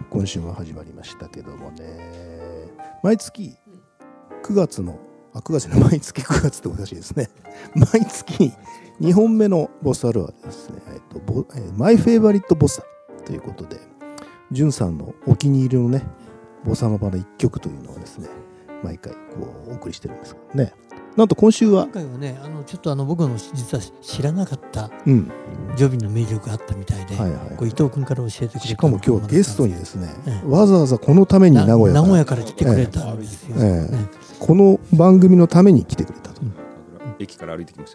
今週も始まりましたけどもね、毎月9月の毎月9月っておかしいですね。毎月2本目のボサルはですね、マイフェイバリットボサということで、ジュンさんのお気に入りのねボサノバの一曲というのをですね、毎回こうお送りしてるんですけどね。なんと今週はね、ちょっと僕の実は知らなかったジョビンの名曲があったみたいで、こう伊藤君から教えてくれた。 しかも今日ゲストにですね、わざわざこのために名古屋から来てくれたんですよ、 この番組のために来てくれたと、 駅から歩いてきま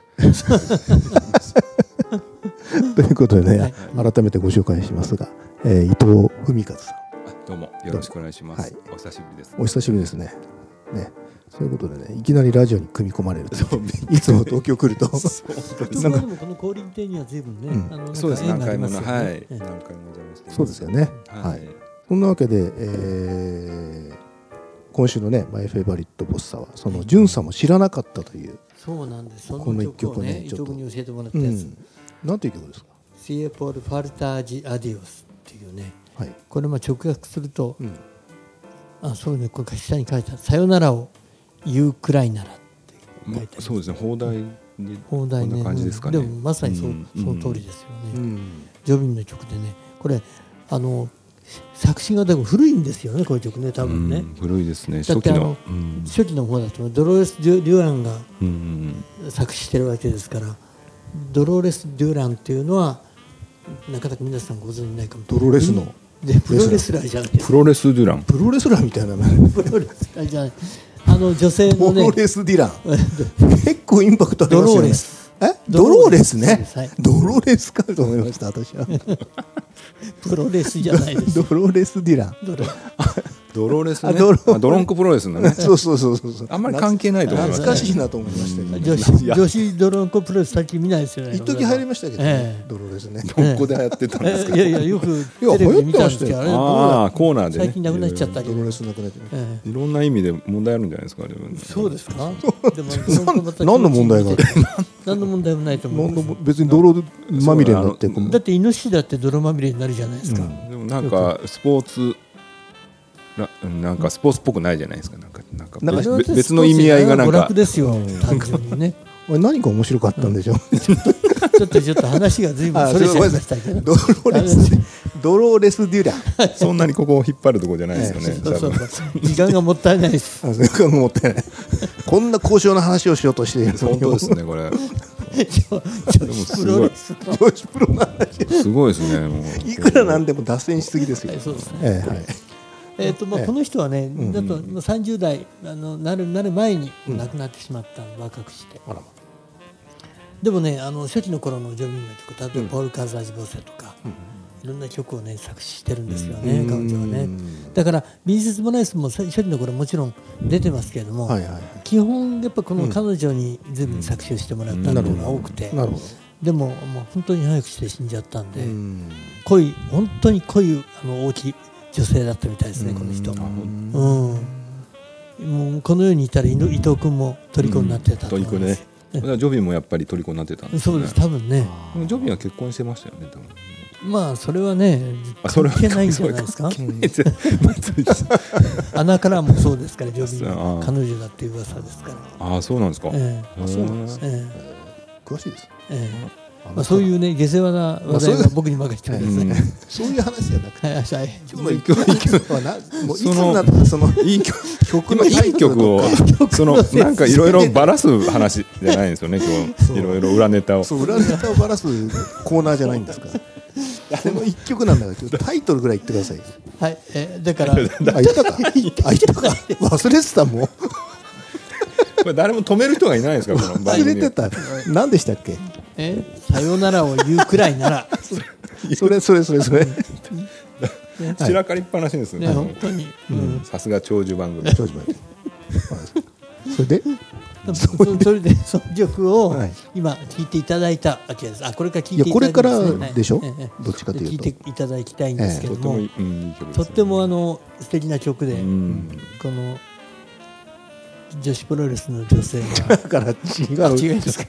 したということでね、改めてご紹介しますが、伊藤文和さん、 どうもよろしくお願いします、お久しぶりです。 お久しぶりですね。そういうことでね、いきなりラジオに組み込まれると、いつも東京来るとなんかでもこの降臨亭には随分ね、 そうです、何回も何回もお邪魔してます。 そうですよね。そんなわけで、今週のねマイフェイバリットボッサはそのジュンさんも知らなかったという、 そうなんです。その曲をね、伊藤君に教えてもらったやつ。 なんていう曲ですか？ シエポール・ファルタージ・アディオスっていうね、これ直訳すると、そうね、これ下に書いてある、さよならを言うくらいならって書いてある。 そうですね、放題ね、 こんな感じですかね。 でもまさにその通りですよね。ジョビンの曲でね、これ作詞がでも古いんですよね、こういう曲ね、多分ね。 古いですね。 だって初期の方だとドローレス・デュランが作詞してるわけですから、ドローレス・デュランっていうのはなかなか皆さんご存じないかも。 ドロレスのでプロレスラーじゃないですか。 プロレス・デュラン、 プロレスラーみたいなプロレスラーじゃない、女性のね、 プロレス・ディラン結構インパクトありますよね。 ドローレス、 ドローレスね、ドローレスかと思いました私は。 プロレスじゃないです。 ドロレス・ディラン、 ドロレスね、ドロンコプロレスのね。 そうあんまり関係ないと思います。 懐かしいなと思いましたけど、 女子ドロンコプロレス最近見ないですよね。 一時入りましたけど、ドロレスね。 どこで流行ってたんですか？ いやよくテレビで見たんですけど、 コーナーで最近なくなっちゃったけど、 ドロレスなくなって、 いろんな意味で問題あるんじゃないですか。 そうですか？ 何の問題がある？ 何の問題もないと思う。 別に泥まみれになって、 だってイノシシだって泥まみれになるじゃないですか。 でもなんかスポーツっぽくないじゃないですか。なんか別の意味合いがなんか娯楽ですよ、単純にね。 何か面白かったんでしょう。 ちょっと話が随分それちゃいましたけど、 ドローレス・デュラン、 そんなにここを引っ張るとこじゃないですよね。 時間がもったいないです。 時間がもったいない。こんな高尚な話をしようとしている。 本当ですね、これ。 女子プロレス女子プロの話すごいですね。もういくらなんでも脱線しすぎですよ。 そうですね。この人はね、だと30代なる前に亡くなってしまったの、若くして。でもね、初期の頃のジョビンの曲、例えばポール・カザージ・ボセとか、いろんな曲をね作詞してるんですよね、彼女はね。だからビーズ・モナイスも初期の頃もちろん出てますけれども、基本やっぱこの彼女に随分作詞をしてもらったっていうのが多くて、でももう本当に早くして死んじゃったんで、本当に濃い大きい女性だったみたいですね、この人。もうこの世にいたら伊藤君も虜になってたと思います。 ジョビンもやっぱり虜になってたんですね。 そうです、多分ね。 ジョビンは結婚してましたよね、多分。 まあそれはね、関係ないんじゃないですか。穴からもそうですから、ジョビンは彼女だっていう噂ですから。 そうなんですか。 そうなんです。詳しいです。 そういうね、下世話な話題は僕に任せてください。 そういう話じゃなくて、 いい曲をなんかいろいろばらす話じゃないんですよね。今日いろいろ裏ネタをばらすコーナーじゃないんですか。この一曲なんだからタイトルぐらい言ってください。 はい、だから言ったか忘れてたもん。 これ誰も止める人がいないですか、この番組。 忘れてた。何でしたっけ？ さよならを言うくらいなら。 それ。 散らかりっぱなしですね。 本当に。 さすが長寿番組。 それでその曲を今聴いていただいたわけです。これから聴いていただいた。 これからでしょ。どっちかというと聴いていただきたいんですけども、とっても素敵な曲で、この女子プロレスの女性がだから違いですか。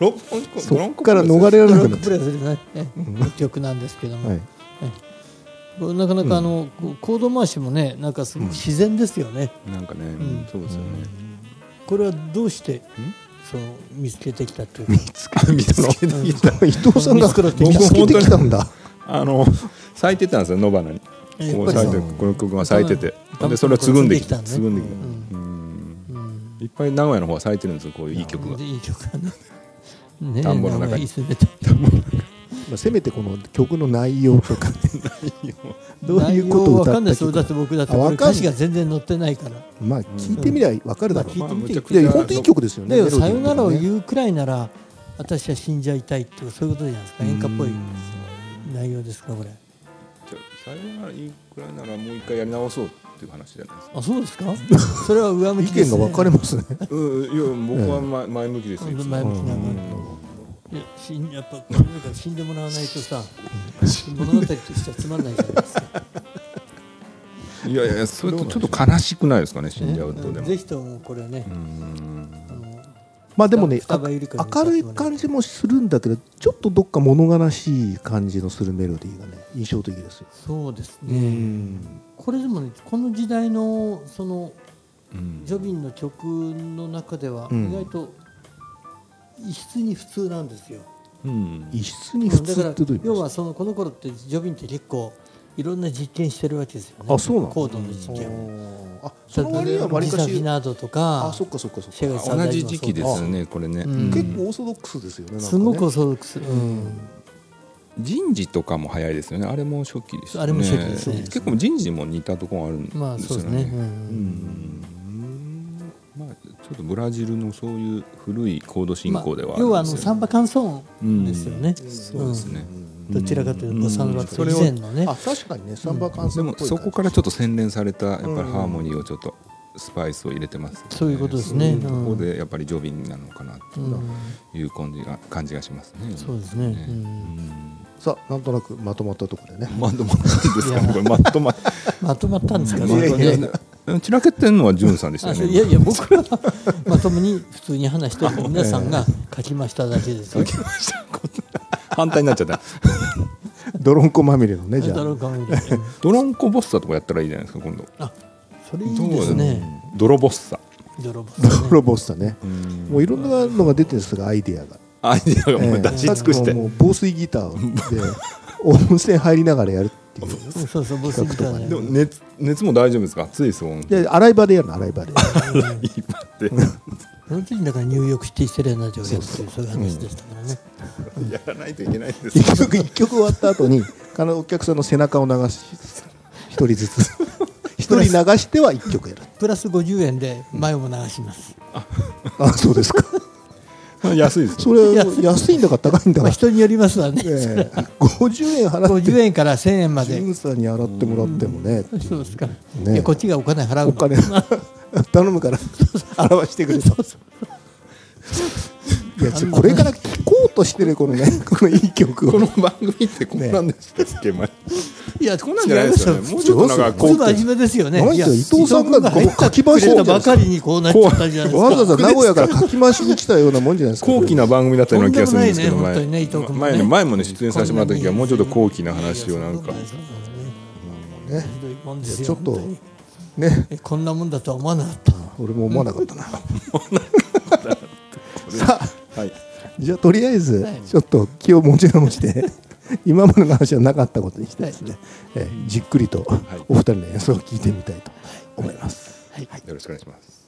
そこから逃れられなくなっプロレスの曲なんですけども、 なかなかコード回しもねなんかすごく自然ですよね、 なんかね、そうですよね。 これはどうして見つけてきたというか見つけてきた伊藤さんが見つけてきたんだ。 咲いてたんですよ、野花に。こう咲いて、この曲が咲いてて、でそれを継ぐんできた。継ぐんできた。いっぱい名古屋の方は咲いてるんですよ、こういういい曲が。 いい曲がね。 田んぼの中に。 せめてこの曲の内容とかどういうことを歌ったっけ。 だって僕だって歌詞が全然載ってないから。 まあ聞いてみりゃ分かるだろう。本当にいい曲ですよね。 さよならを言うくらいなら私は死んじゃいたいってそういうことじゃないですか。演歌っぽい内容ですかこれ。 さよなら言うくらいならもう一回やり直そうっていう話じゃないですか。 あ、そうですか。それは上向きですね。 意見が分かれますね。 いや僕は前向きですよ。 前向きなやっぱ死んでもらわないとさ物語としてはつまんないじゃないですか。 いやいや、それとちょっと悲しくないですかね、死んじゃうと。 ぜひともこれね、 まあでもね明るい感じもするんだけど、ちょっとどっか物悲しい感じのするメロディーがね印象的ですよ。 そうですね。これでもねこの時代のそのジョビンの曲の中では意外と異質に普通なんですよ。 異質に普通ってどういう意味ですか。 要はこの頃ってジョビンって結構いろんな実験してるわけですよね。 あ、そうなの。 コードの実験を。その割には割かしジサフィナードとか。 あ、そっか。 同じ時期ですよね、これね。 結構オーソドックスですよね。 すごくオーソドックス。 人事とかも早いですよね。あれも初期ですよね。 あれも初期ですね。 結構人事も似たところがあるんですよね。 まあそうですね。 まあちょっとブラジルのそういう古いコード進行ではあるんですよね。 要はサンバカンソンですよね。 そうですね。 どちらかというとサンバ以前のね。 あ、確かにね、サンバカンソンっぽい。 でもそこからちょっと洗練されたやっぱりハーモニーをちょっとスパイスを入れてます。 そういうことですね。 ここでやっぱりジョビンなのかなという感じがしますね。 そうですね。 さあ、なんとなくまとまったところでね。 まとまったんですか。これまとまったんですか。 散らけてるのはジュンさんでしたね。 いや僕はまともに普通に話してる皆さんが書きましただけですよ。 書きました。反対になっちゃった。 ドロンコまみれのね、じゃあ。 ドロンコボッサとかやったらいいじゃないですか今度。 あ、それいいですね。 ドロボッサ。 ドロボッサね。もういろんなのが出てるんですが、アイデアが。 アイデアがもう出し尽くして。 もう防水ギターで温泉入りながらやるっていう。 そう防水ギターね。 でも熱も大丈夫ですか。暑いですもん。 で洗い場でやるの、洗い場で。 その時にだから入浴してセレナードをやるっていうそういう話でしたからね。 やらないといけないんです。 一曲終わった後にお客さんの背中を流し一人ずつ一人流しては一曲やる。 プラス50円で前も流します。 あ、そうですか。 安いです。 それ安いんだか高いんだか。 人によりますわね。 50円払って 50円から1000円まで。 ジュンさんに洗ってもらってもね。 そうですか。こっちがお金払うの。 お金頼むから洗わしてくれと。いや、これから聴こうとしてるこのね、このいい曲を。 この番組ってこんなんでしたっけ。 いや、 こんなんじゃないですよね。もうちょっとなんかこう真面目ですよね。 伊藤さんが書き回したばかりにこうなっちゃったじゃないですか。 わざわざ名古屋から書き回しに来たようなもんじゃないですか。 高貴な番組だったような気がするんですけど、前もね出演させてもらった時はもうちょっと高貴な話をなんかね、ちょっとね、 こんなもんだとは思わなかった。 俺も思わなかったな。さあ、じゃあとりあえずちょっと気を持ち直して今までの話はなかったことにしてですね、じっくりとお二人の演奏を聞いてみたいと思います。 よろしくお願いします。